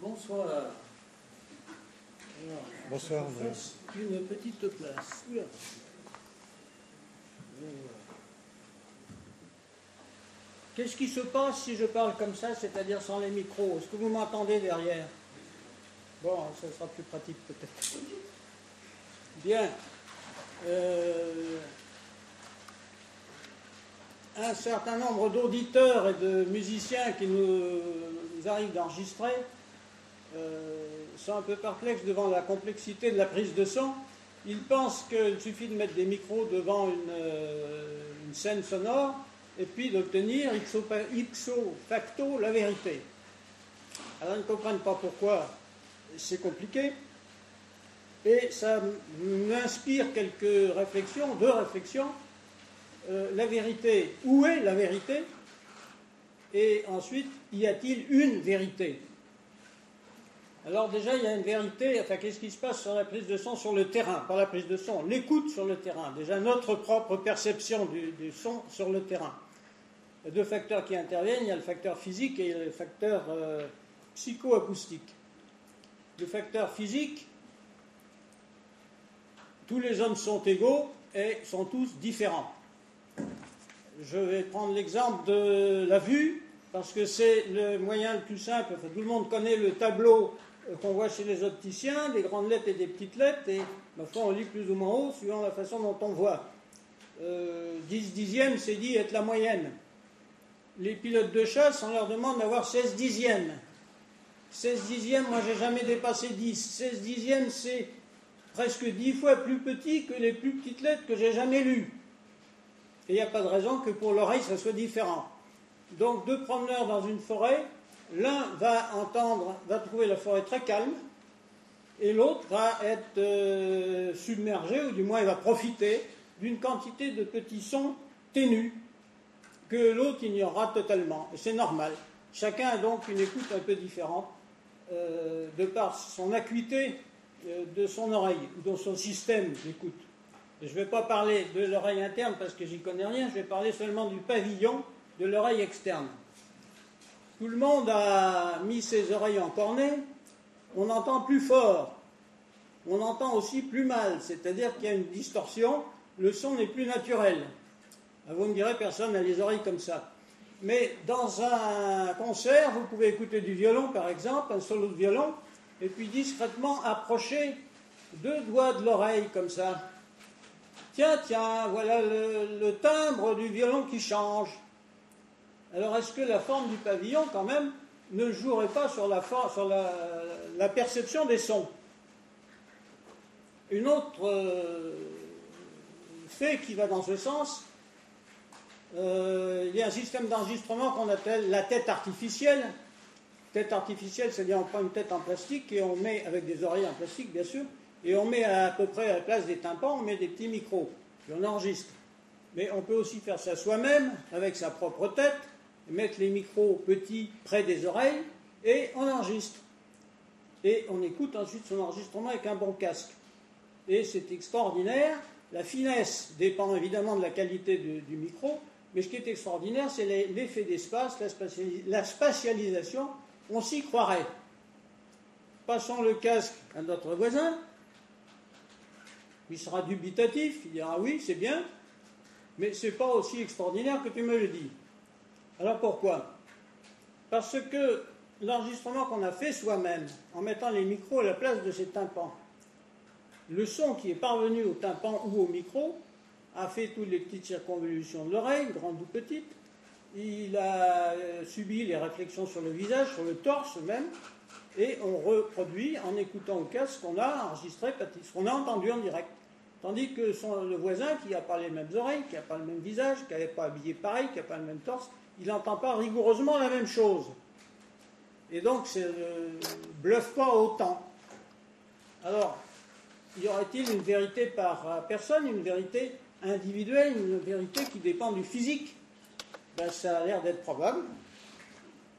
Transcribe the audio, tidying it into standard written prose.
Bonsoir. Alors, Bonsoir, André. Une petite place. Oula. Qu'est-ce qui se passe si je parle comme ça, c'est-à-dire sans les micros? Est-ce que vous m'entendez derrière? Bon, ça sera plus pratique peut-être. Bien. Un certain nombre d'auditeurs et de musiciens qui nous arrivent d'enregistrer sont un peu perplexes devant la complexité de la prise de son. Ils pensent qu'il suffit de mettre des micros devant une scène sonore et puis d'obtenir ipso facto la vérité. Alors ils ne comprennent pas pourquoi c'est compliqué et ça m'inspire quelques réflexions, deux réflexions. La vérité, où est la vérité? Et ensuite, y a-t-il une vérité? Alors déjà, il y a une vérité, enfin, qu'est-ce qui se passe sur la prise de son sur le terrain? Pas la prise de son, l'écoute sur le terrain. Déjà, notre propre perception du son sur le terrain. Il y a deux facteurs qui interviennent, il y a le facteur physique et le facteur psychoacoustique. Le facteur physique, tous les hommes sont égaux et sont tous différents. Je vais prendre l'exemple de la vue, parce que c'est le moyen le plus simple. Enfin, tout le monde connaît le tableau qu'on voit chez les opticiens, des grandes lettres et des petites lettres, et ma foi, on lit plus ou moins haut, suivant la façon dont on voit. 10 dixièmes, c'est dit être la moyenne. Les pilotes de chasse, on leur demande d'avoir 16 dixièmes. 16 dixièmes, moi, j'ai jamais dépassé 10. 16 dixièmes, c'est presque 10 fois plus petit que les plus petites lettres que j'ai jamais lues. Et il n'y a pas de raison que pour l'oreille, ça soit différent. Donc, deux promeneurs dans une forêt, l'un va trouver la forêt très calme, et l'autre va être submergé, ou du moins il va profiter d'une quantité de petits sons ténus que l'autre ignorera totalement. Et c'est normal. Chacun a donc une écoute un peu différente de par son acuité de son oreille, ou de son système d'écoute. Je ne vais pas parler de l'oreille interne parce que j'y connais rien, je vais parler seulement du pavillon de l'oreille externe. Tout le monde a mis ses oreilles en cornet, on entend plus fort, on entend aussi plus mal, c'est-à-dire qu'il y a une distorsion, le son n'est plus naturel. Vous me direz, personne n'a les oreilles comme ça. Mais dans un concert, vous pouvez écouter du violon par exemple, un solo de violon, et puis discrètement approcher deux doigts de l'oreille comme ça. Tiens, voilà le timbre du violon qui change. Alors est-ce que la forme du pavillon, quand même, ne jouerait pas sur la perception des sons? Une autre fait qui va dans ce sens, il y a un système d'enregistrement qu'on appelle la tête artificielle. Tête artificielle, c'est-à-dire on prend une tête en plastique et on met, avec des oreilles en plastique bien sûr, et on met à peu près à la place des tympans, on met des petits micros, et on enregistre. Mais on peut aussi faire ça soi-même, avec sa propre tête, mettre les micros petits près des oreilles, et on enregistre. Et on écoute ensuite son enregistrement avec un bon casque. Et c'est extraordinaire. La finesse dépend évidemment de la qualité du micro, mais ce qui est extraordinaire, c'est l'effet d'espace, la spatialisation. On s'y croirait. Passons le casque à notre voisin. Il sera dubitatif, il dira oui, c'est bien, mais ce n'est pas aussi extraordinaire que tu me le dis. Alors pourquoi? Parce que l'enregistrement qu'on a fait soi-même, en mettant les micros à la place de ces tympans, le son qui est parvenu au tympan ou au micro a fait toutes les petites circonvolutions de l'oreille, grandes ou petites, il a subi les réflexions sur le visage, sur le torse même, et on reproduit en écoutant au casque ce qu'on a enregistré, ce qu'on a entendu en direct. Tandis que le voisin qui n'a pas les mêmes oreilles, qui n'a pas le même visage, qui n'est pas habillé pareil, qui n'a pas le même torse, il n'entend pas rigoureusement la même chose. Et donc, ça ne bluffe pas autant. Alors, y aurait-il une vérité par personne, une vérité individuelle, une vérité qui dépend du physique? Ça a l'air d'être probable.